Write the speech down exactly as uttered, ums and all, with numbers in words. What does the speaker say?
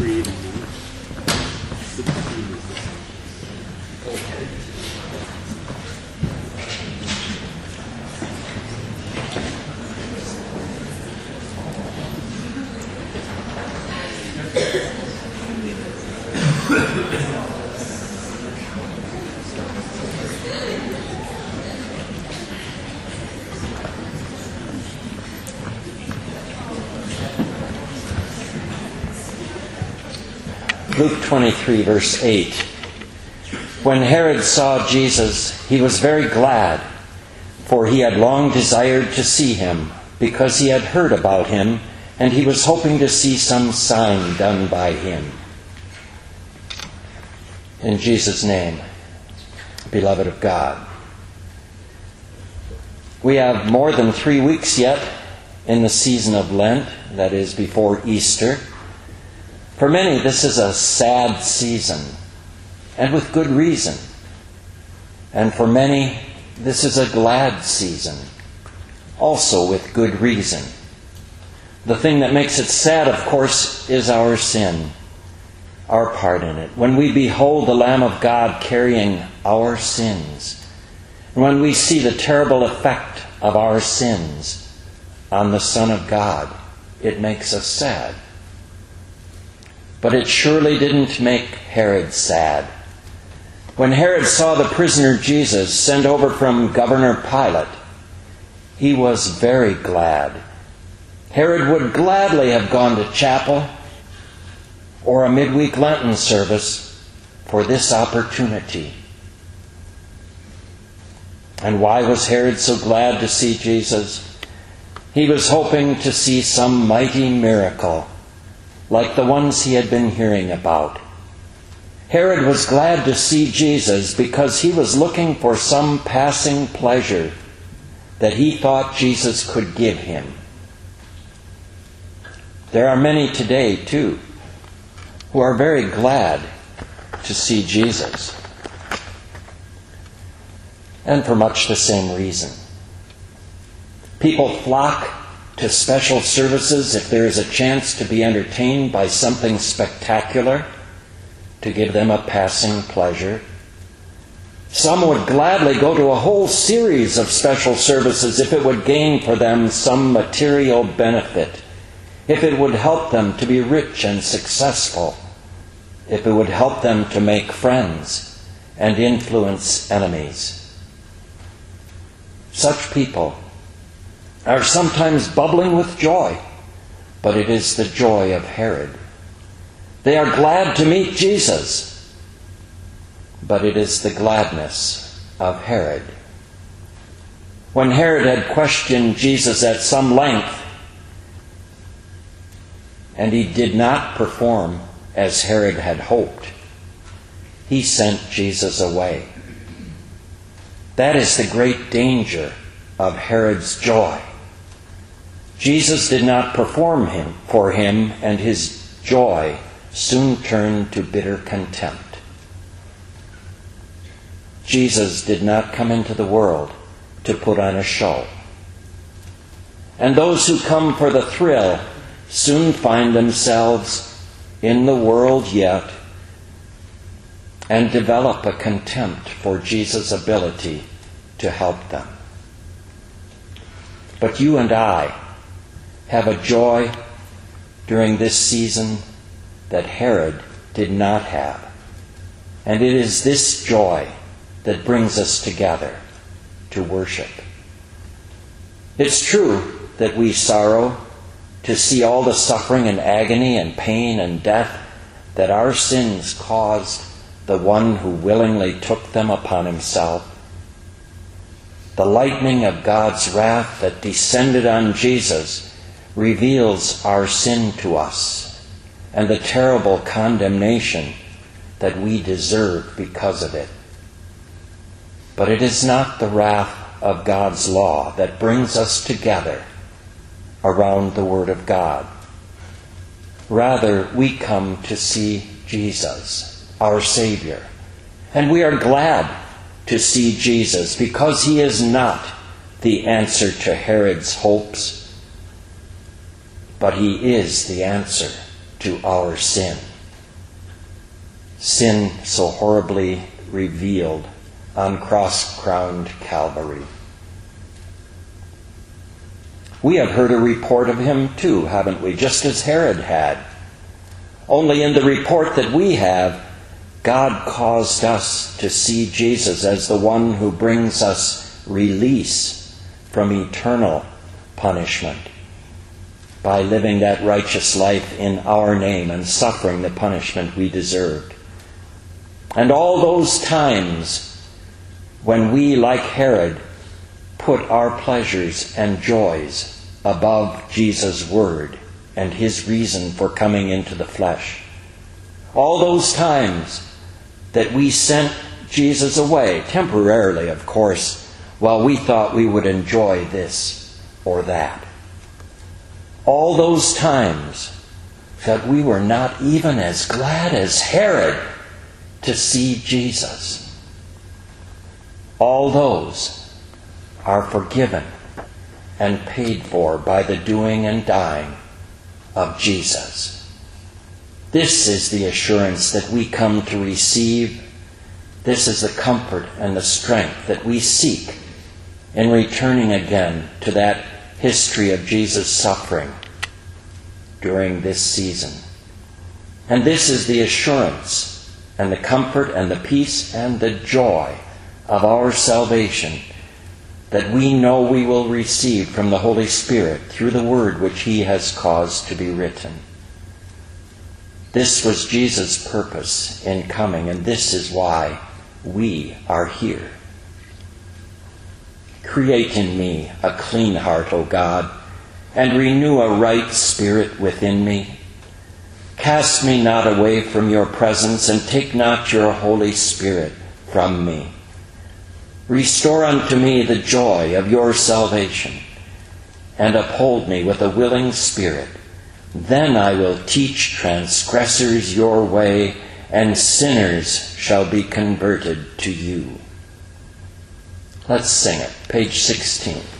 Luke twenty-three, verse eight. When Herod saw Jesus, he was very glad, for he had long desired to see him, because he had heard about him, and he was hoping to see some sign done by him. In Jesus' name, beloved of God. We have more than three weeks yet in the season of Lent, that is, before Easter. For many, this is a sad season, and with good reason. And for many, this is a glad season, also with good reason. The thing that makes it sad, of course, is our sin, our part in it. When we behold the Lamb of God carrying our sins, and when we see the terrible effect of our sins on the Son of God, it makes us sad. But it surely didn't make Herod sad. When Herod saw the prisoner Jesus sent over from Governor Pilate, he was very glad. Herod would gladly have gone to chapel or a midweek Lenten service for this opportunity. And why was Herod so glad to see Jesus? He was hoping to see some mighty miracle, like the ones he had been hearing about. Herod was glad to see Jesus because he was looking for some passing pleasure that he thought Jesus could give him. There are many today, too, who are very glad to see Jesus. And for much the same reason. People flock to special services if there is a chance to be entertained by something spectacular to give them a passing pleasure. Some would gladly go to a whole series of special services if it would gain for them some material benefit, if it would help them to be rich and successful, if it would help them to make friends and influence enemies. Such people are sometimes bubbling with joy, but it is the joy of Herod. They are glad to meet Jesus, but it is the gladness of Herod. When Herod had questioned Jesus at some length, and he did not perform as Herod had hoped, he sent Jesus away. That is the great danger of Herod's joy. Jesus did not perform him for him, and his joy soon turned to bitter contempt. Jesus did not come into the world to put on a show. And those who come for the thrill soon find themselves in the world yet and develop a contempt for Jesus' ability to help them. But you and I have a joy during this season that Herod did not have. And it is this joy that brings us together to worship. It's true that we sorrow to see all the suffering and agony and pain and death that our sins caused the one who willingly took them upon himself. The lightning of God's wrath that descended on Jesus reveals our sin to us and the terrible condemnation that we deserve because of it. But it is not the wrath of God's law that brings us together around the Word of God. Rather, we come to see Jesus, our Savior. And we are glad to see Jesus because he is not the answer to Herod's hopes, but he is the answer to our sin. sin so horribly revealed on cross-crowned Calvary. We have heard a report of him too, haven't we? Just as Herod had. Only in the report that we have, God caused us to see Jesus as the one who brings us release from eternal punishment by living that righteous life in our name and suffering the punishment we deserved. And all those times when we, like Herod, put our pleasures and joys above Jesus' word and his reason for coming into the flesh. All those times that we sent Jesus away, temporarily, of course, while we thought we would enjoy this or that. All those times that we were not even as glad as Herod to see Jesus. All those are forgiven and paid for by the doing and dying of Jesus. This is the assurance that we come to receive. This is the comfort and the strength that we seek in returning again to that history of Jesus' suffering during this season. And this is the assurance and the comfort and the peace and the joy of our salvation that we know we will receive from the Holy Spirit through the word which he has caused to be written. This was Jesus' purpose in coming, and this is why we are here. Create in me a clean heart, O God, and renew a right spirit within me. Cast me not away from your presence, and take not your Holy Spirit from me. Restore unto me the joy of your salvation, and uphold me with a willing spirit. Then I will teach transgressors your way, and sinners shall be converted to you. Let's sing it. Page sixteen.